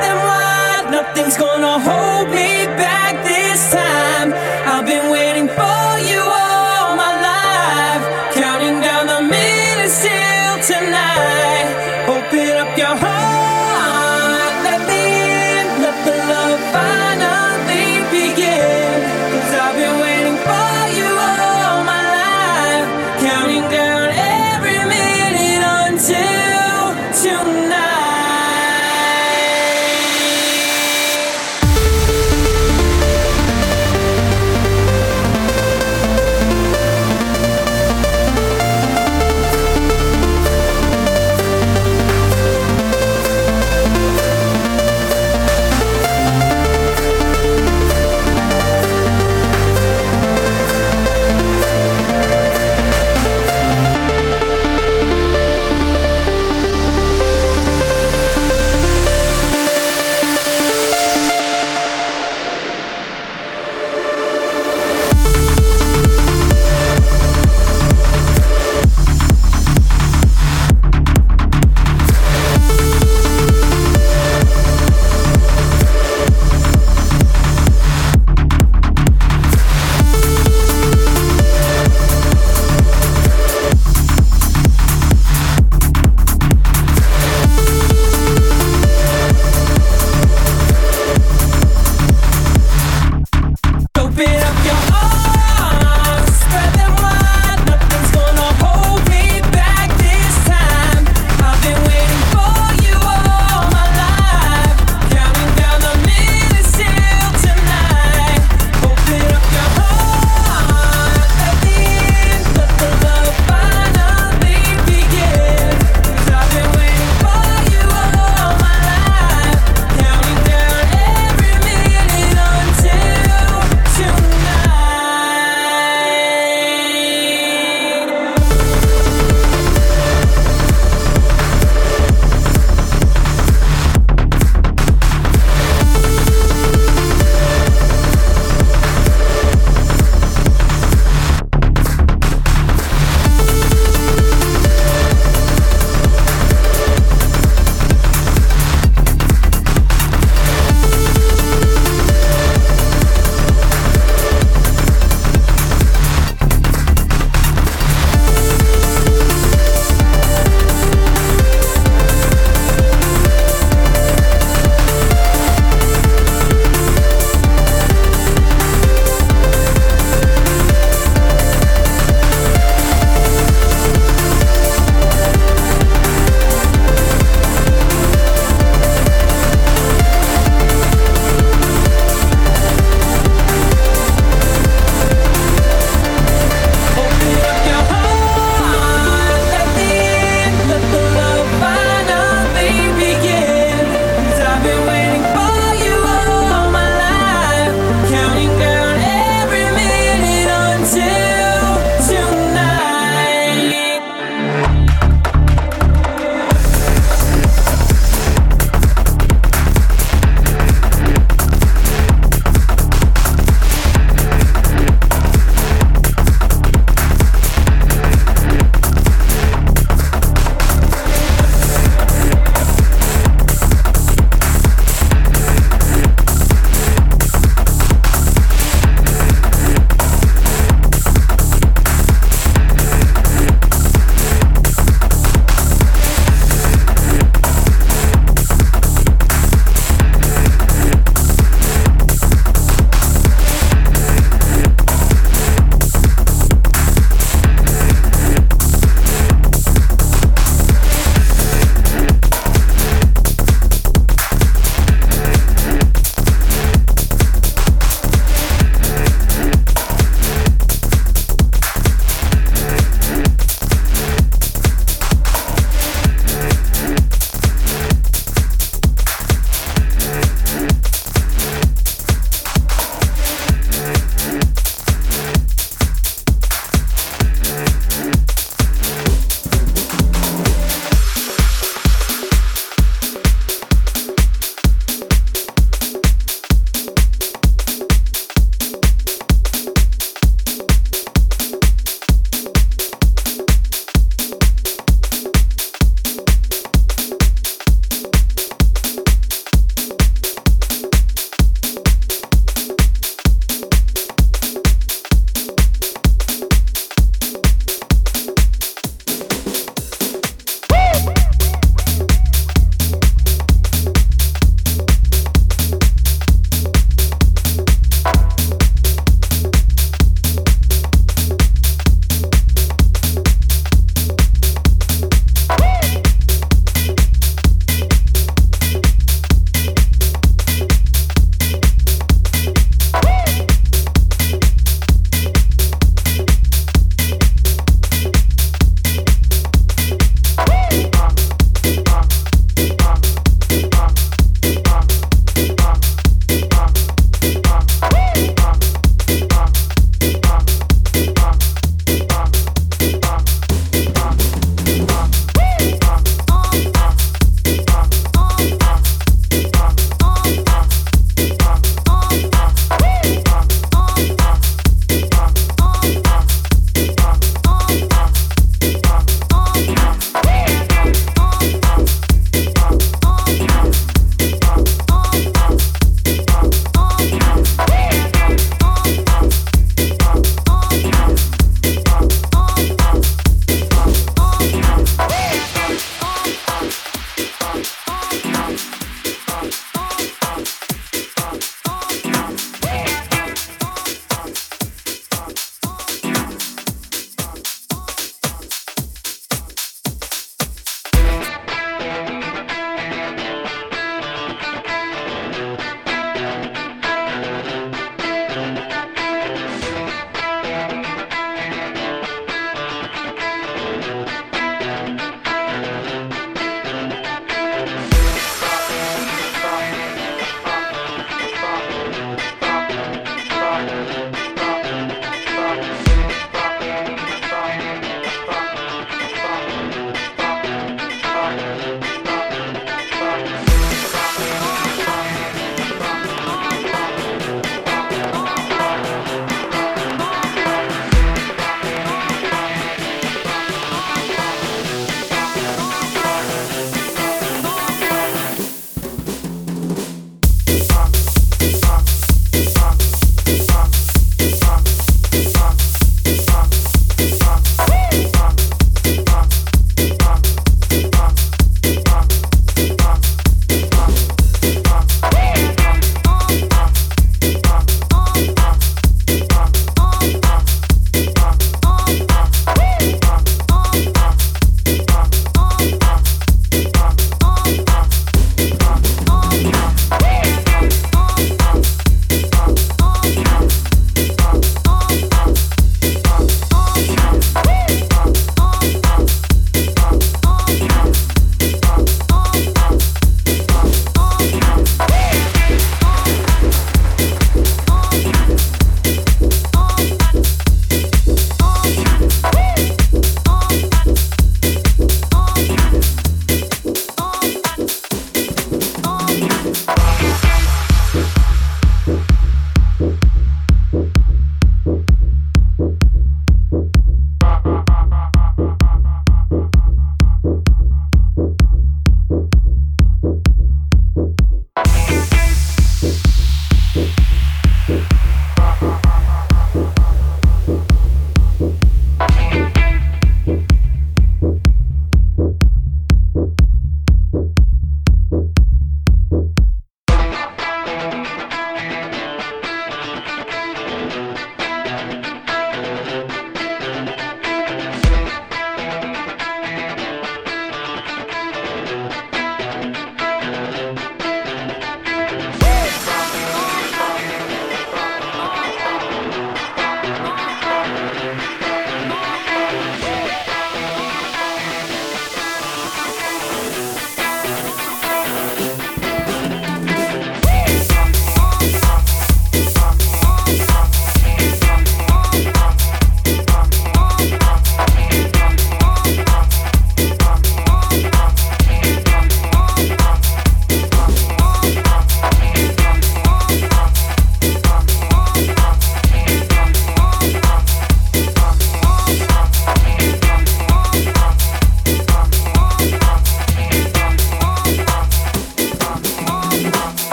them wide. Nothing's gonna hold me back this time. I've been waiting for you all my life, counting down the minutes till tonight. Open up your heart, let me in, let the love finally begin. 'Cause I've been waiting for you all my life, counting down every minute until tonight.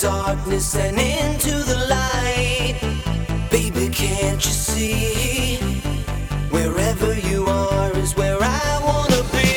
darkness and into the light. Baby, can't you see? Wherever you are is where I wanna be.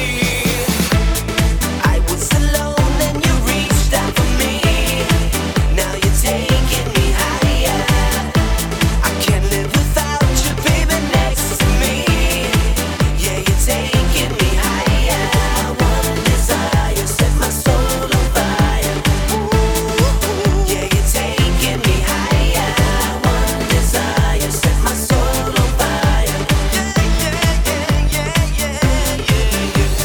I was alone and you reached out for me. Now you're taking me higher. I can't live without you, baby, next to me. Yeah, you're taking me higher. One desire set my soul on fire. Yeah, you're taking me higher. One desire set my soul on fire. Yeah, yeah, yeah, yeah, yeah, yeah.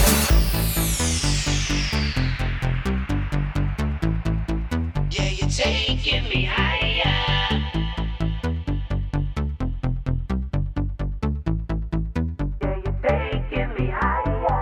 Yeah, you're taking me higher. Yeah, you're taking me higher.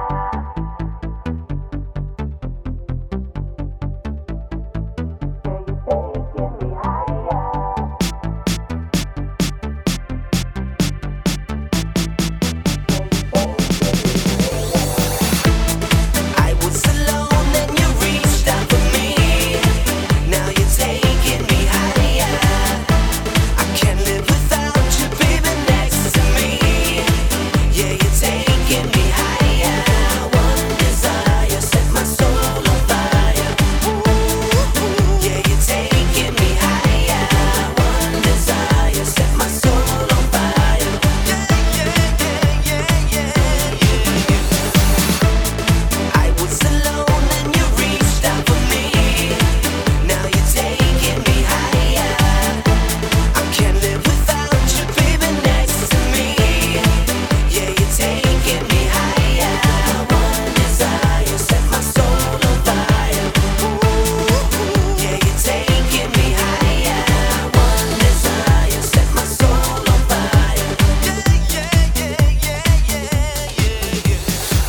I was alone and you reached out for me. Now you're taking me higher. I can't live without you, baby, next to me. Yeah, you're taking me higher. One desire set my soul on fire. Yeah, you're taking me higher. One desire set my soul on fire. Yeah, yeah, yeah, yeah, yeah, yeah. I was alone and you reached out for me. Now you're taking me higher. I can't live without you, baby, next to me. Yeah, you're taking me higher. One desire set my soul on fire. Yeah, you're taking me higher. One desire set my soul on fire. Yeah, yeah, yeah, yeah, yeah, yeah, yeah.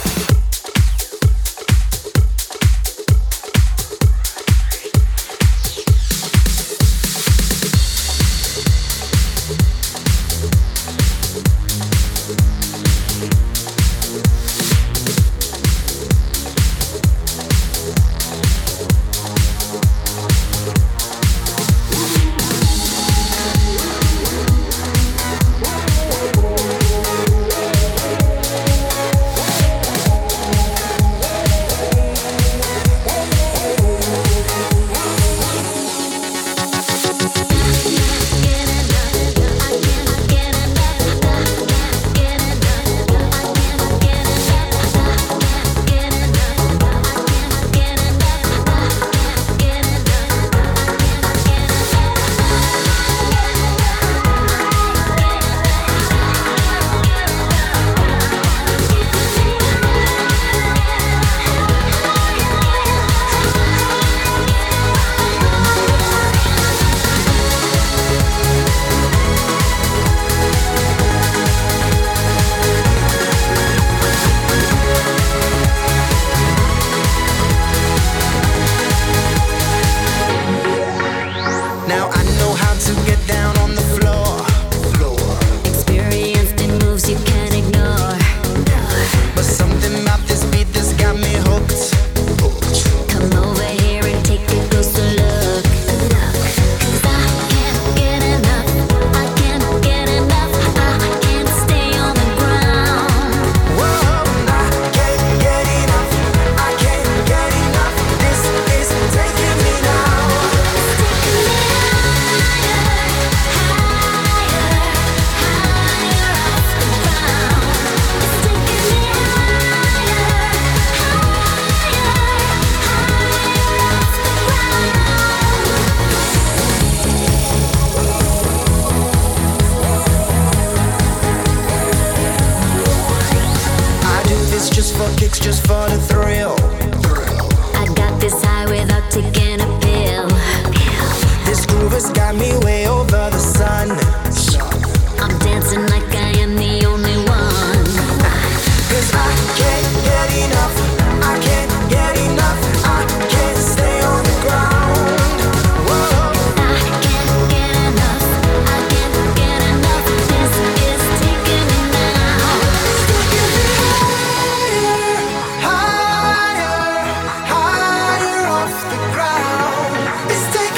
Now I know how to get down on the floor. Experienced in moves you can't ignore. But something about this beat that's got me hooked. Come over here and take a closer look. 'Cause I can't get enough. I can't get enough. I can't stay on the ground. Whoa, I can't get enough. I can't get enough. This is taking me now. I do this just for kicks, just for the thrill. I got this high without taking a pill. This groove has got me way over the sun. I'm dancing like I am the only one. 'Cause I can't get enough. I can't get enough. I can't stay on the ground. Whoa. I can't get enough. I can't get enough. This is taking me now. Taking me higher, higher, higher off the ground. It's taking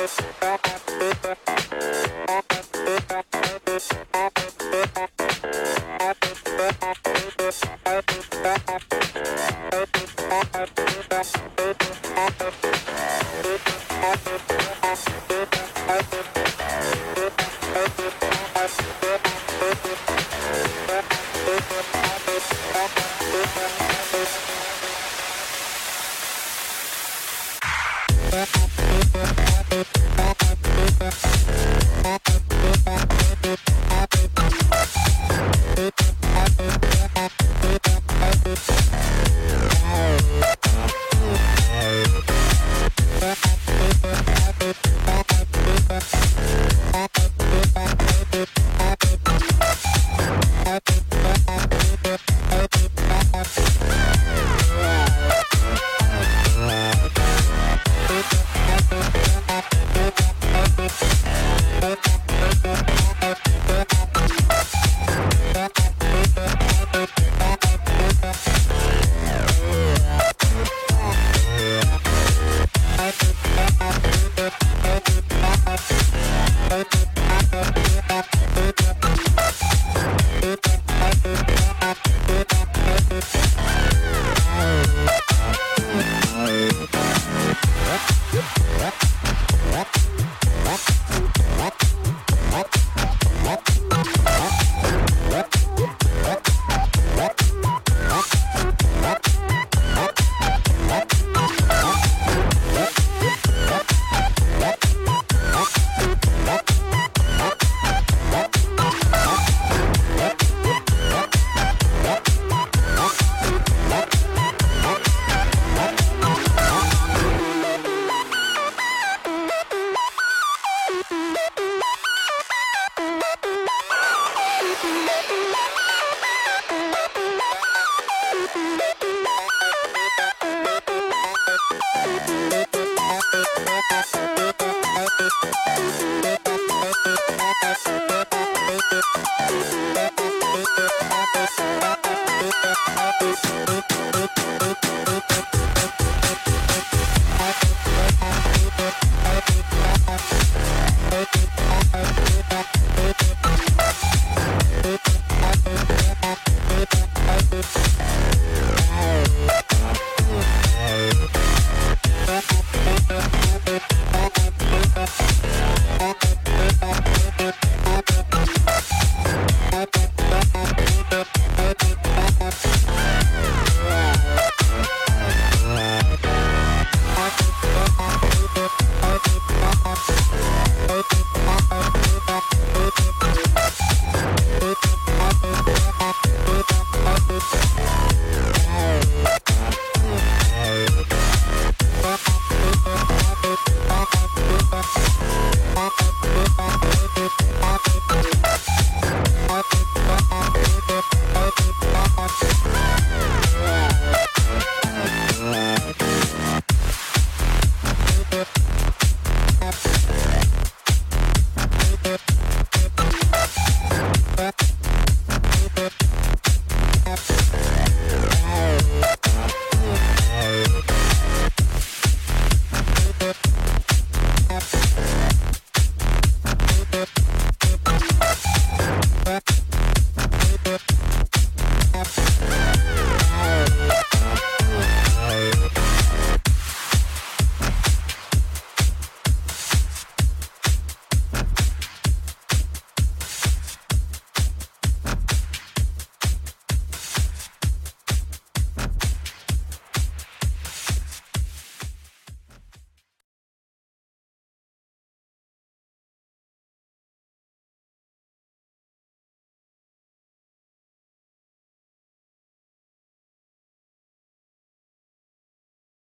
Thank you.